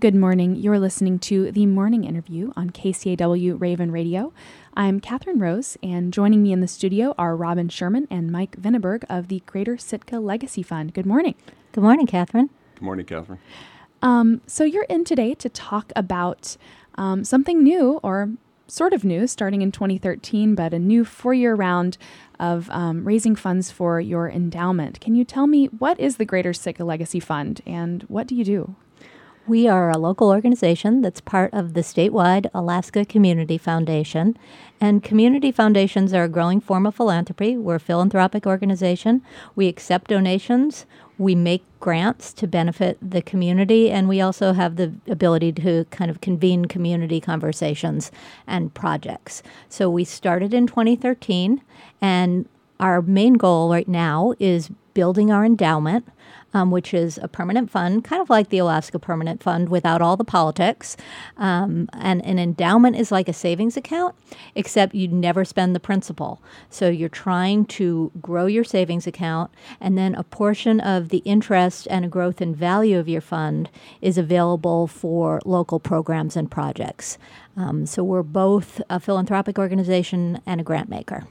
Good morning. You're listening to The Morning Interview on KCAW Raven Radio. I'm Catherine Rose, and joining me in the studio are Robin Sherman and Mike Vinneberg of the Greater Sitka Legacy Fund. Good morning. Good morning, Catherine. Good morning, Catherine. So you're in today to talk about something new, or sort of new, starting in 2013, but a new 4-year round of raising funds for your endowment. Can you tell me, what is the Greater Sitka Legacy Fund, and what do you do? We are a local organization that's part of the statewide Alaska Community Foundation. And community foundations are a growing form of philanthropy. We're a philanthropic organization. We accept donations. We make grants to benefit the community. And we also have the ability to kind of convene community conversations and projects. So we started in 2013. And our main goal right now is building our endowment, which is a permanent fund, kind of like the Alaska Permanent Fund without all the politics. And an endowment is like a savings account, except you never spend the principal. So you're trying to grow your savings account, and then a portion of the interest and growth in value of your fund is available for local programs and projects. So we're both a philanthropic organization and a grant maker.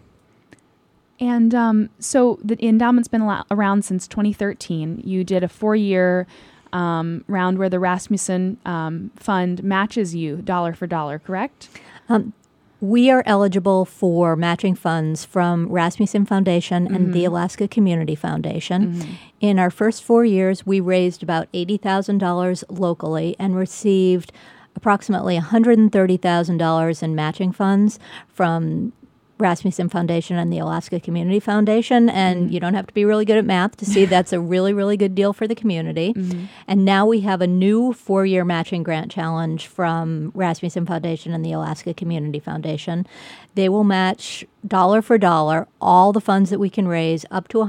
And so the endowment's been around since 2013. You did a 4-year round where the Rasmussen Fund matches you dollar for dollar, correct? We are eligible for matching funds from Rasmussen Foundation and the Alaska Community Foundation. In our first 4 years, we raised about $80,000 locally and received approximately $130,000 in matching funds from Rasmussen Foundation and the Alaska Community Foundation, and you don't have to be really good at math to see that's a really, really good deal for the community. And now we have a new 4-year matching grant challenge from Rasmussen Foundation and the Alaska Community Foundation. They will match dollar for dollar all the funds that we can raise up to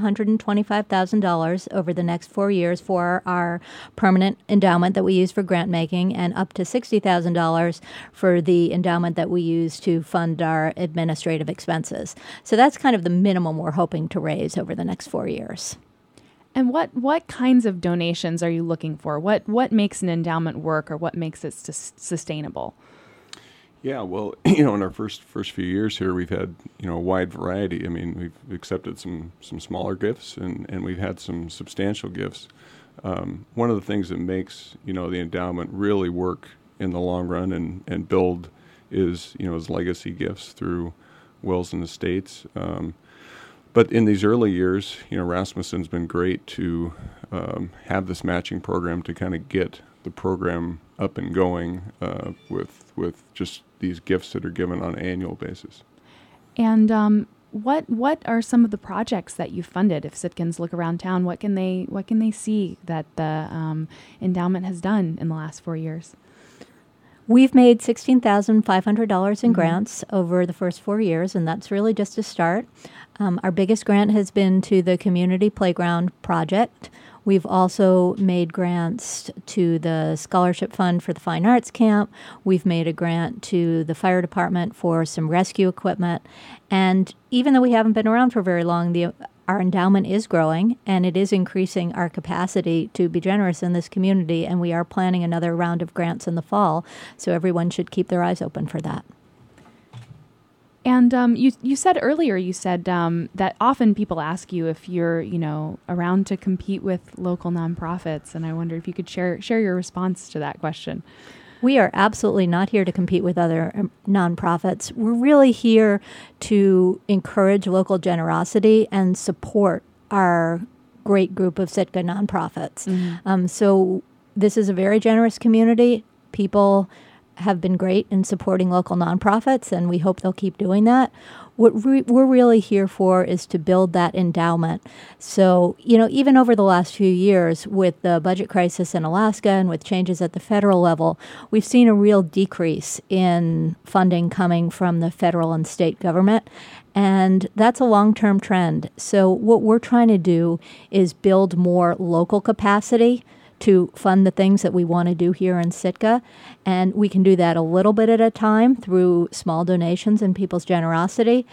$125,000 over the next 4 years for our permanent endowment that we use for grant making, and up to $60,000 for the endowment that we use to fund our administrative expenses. So that's kind of the minimum we're hoping to raise over the next 4 years. And what kinds of donations are you looking for? What makes an endowment work, or what makes it sustainable? Yeah, well, in our first few years here, we've had, a wide variety. I mean, we've accepted some smaller gifts, and we've had some substantial gifts. One of the things that makes, the endowment really work in the long run and build is legacy gifts through wills and estates. But in these early years, Rasmussen's been great to have this matching program to kind of get the program up and going with just these gifts that are given on an annual basis. And what are some of the projects that you funded? If Sitkans look around town, what can they see that the endowment has done in the last 4 years? We've made $16,500 in grants over the first 4 years, and that's really just a start. Our biggest grant has been to the Community Playground Project. We've also made grants to the Scholarship Fund for the Fine Arts Camp. We've made a grant to the fire department for some rescue equipment. And even though we haven't been around for very long, our endowment is growing, and it is increasing our capacity to be generous in this community, and we are planning another round of grants in the fall, so everyone should keep their eyes open for that. And you said earlier, that often people ask you if you're, around to compete with local nonprofits, and I wonder if you could share your response to that question. We are absolutely not here to compete with other nonprofits. We're really here to encourage local generosity and support our great group of Sitka nonprofits. So this is a very generous community. People have been great in supporting local nonprofits, and we hope they'll keep doing that. What we're really here for is to build that endowment. So, even over the last few years with the budget crisis in Alaska and with changes at the federal level, we've seen a real decrease in funding coming from the federal and state government. And that's a long-term trend. So what we're trying to do is build more local capacity to fund the things that we want to do here in Sitka. And we can do that a little bit at a time through small donations and people's generosity.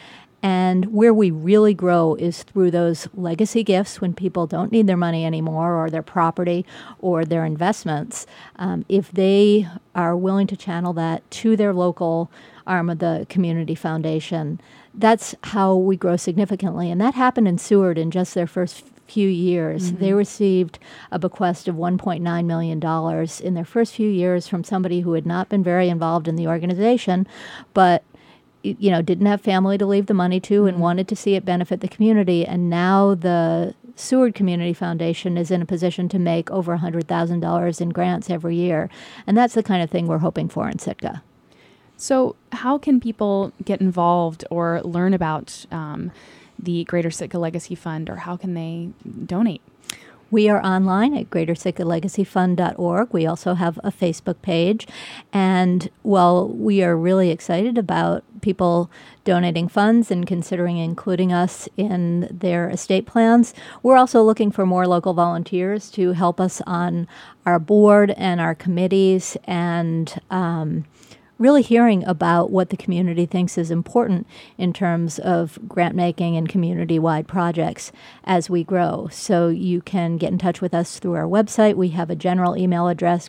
And where we really grow is through those legacy gifts when people don't need their money anymore, or their property, or their investments. If they are willing to channel that to their local arm of the community foundation, that's how we grow significantly. And that happened in Seward in just their first few years. Mm-hmm. They received a bequest of $1.9 million in their first few years from somebody who had not been very involved in the organization, but didn't have family to leave the money to and wanted to see it benefit the community. And now the Seward Community Foundation is in a position to make over $100,000 in grants every year. And that's the kind of thing we're hoping for in Sitka. So how can people get involved or learn about the Greater Sitka Legacy Fund, or how can they donate? We are online at greatersitkalegacyfund.org. We also have a Facebook page. And while we are really excited about people donating funds and considering including us in their estate plans, we're also looking for more local volunteers to help us on our board and our committees, and really hearing about what the community thinks is important in terms of grant making and community-wide projects as we grow. So you can get in touch with us through our website. We have a general email address,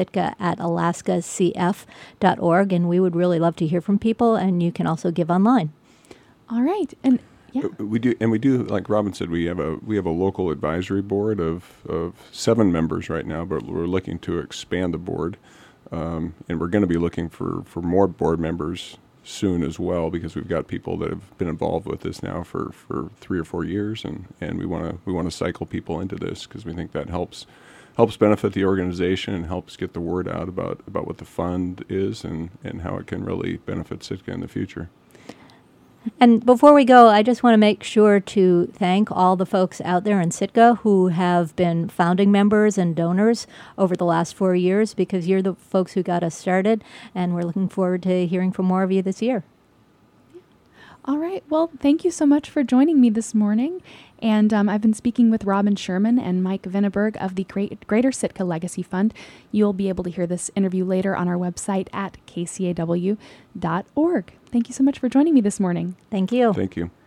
greatersitka@alaskacf.org, and we would really love to hear from people, and you can also give online. All right. And yeah. We do, like Robin said, we have a local advisory board of 7 members right now, but we're looking to expand the board. And we're going to be looking for more board members soon as well, because we've got people that have been involved with this now for 3 or 4 years, and we want to cycle people into this because we think that helps benefit the organization and helps get the word out about what the fund is and how it can really benefit Sitka in the future. And before we go, I just want to make sure to thank all the folks out there in Sitka who have been founding members and donors over the last 4 years, because you're the folks who got us started, and we're looking forward to hearing from more of you this year. All right. Well, thank you so much for joining me this morning. And I've been speaking with Robin Sherman and Mike Vinneberg of the Greater Sitka Legacy Fund. You'll be able to hear this interview later on our website at kcaw.org. Thank you so much for joining me this morning. Thank you. Thank you.